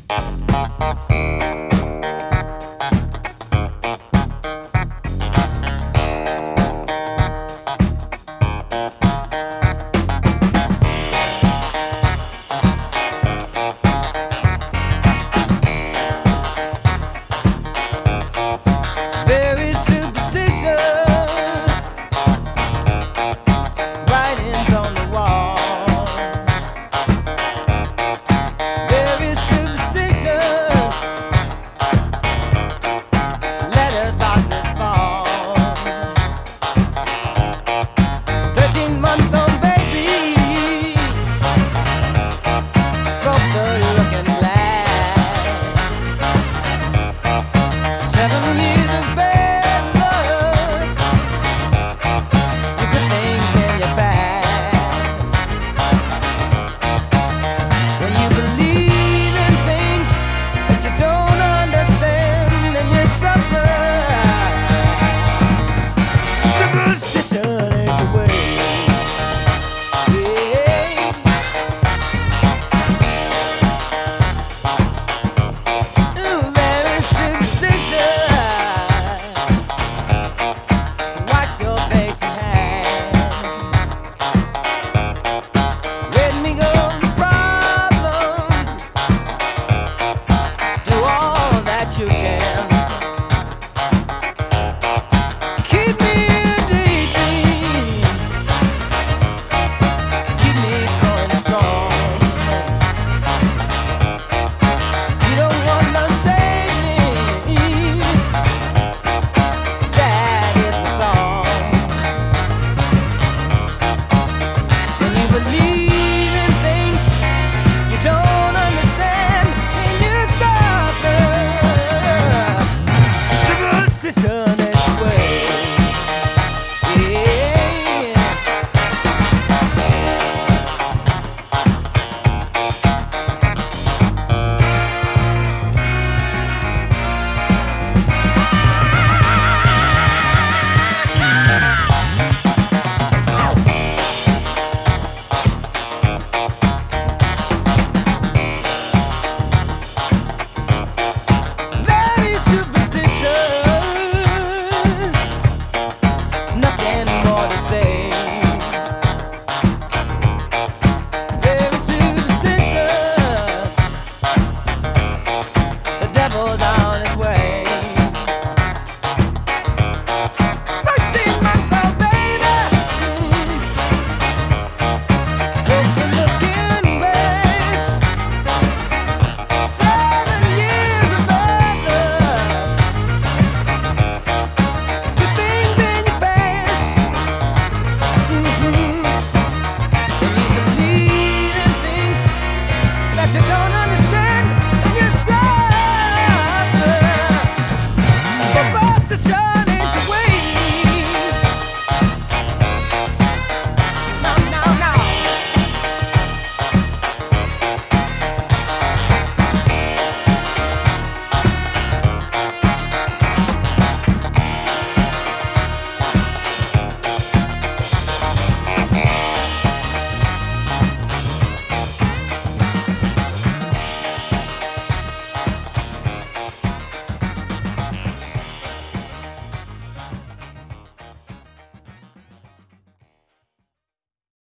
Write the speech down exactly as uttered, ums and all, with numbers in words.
Very superstitious, writings on the wall. Very superstitious, letters about to fall. Thirteen-month-old baby broke the looking glass. Seven years of bad luck, you put things in your past. When you believe in things that you don't understand, and you suffer. Superstition ain't the way. Yeah. Ooh, very superstitious. Wash your face and hands. Let me go the problem. Do all that you can. Keep me in daydream. Keep me going strong. You don't want to save me. Sad is the song. When you believe in things you don't understand, and you suffer. Superstition is the way. Yeah. Very superstitious, nothing more to say. Very superstitious, the devil's on his way. Thirteen-month-old baby, broke the looking glass. Seven years of bad luck, good things in your past. Mhm. When you believe in things that you don't understand, and you suffer. Superstition.